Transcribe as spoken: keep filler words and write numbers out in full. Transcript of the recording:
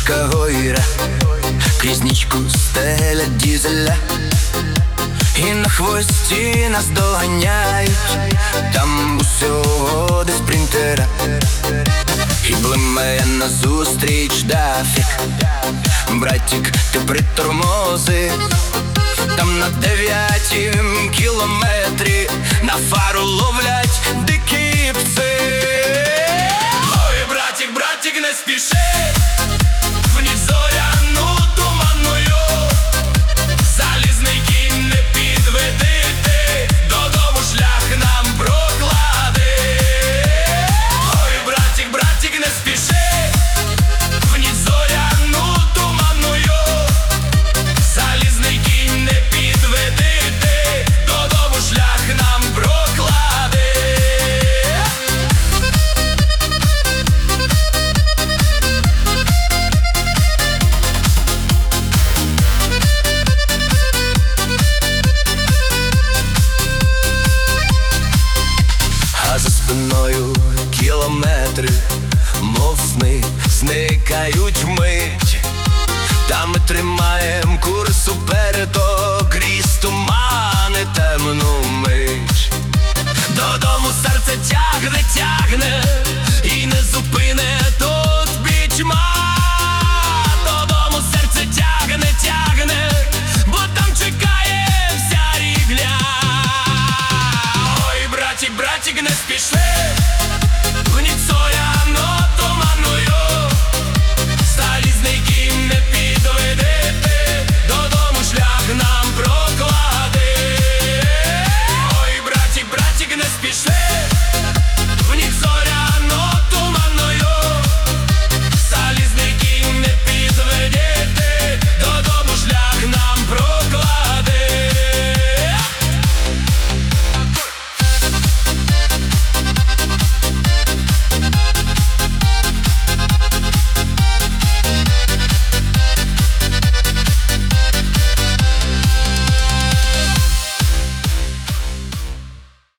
Київська гойра, крізь нічку стелять дізеля, і на хвості нас доганяють, там усього десь спринтера. І блимає назустріч дафік, братік, ти притормози, там на дев'ятім кілометрі на фару ловлять дикі пси. Ой, братік, братік, не спіши, в ніч зоряну туманною, залізний кінь не підведи ти, додому шлях нам проклади. Ой, братік, братік, не спіши, в ніч зоряну туманною, залізний кінь не підведи ти, додому шлях нам проклади. А за спиною кілометри, мов сни, зникають вмить. Та ми тримаєм курс уперед, крізь тумани темну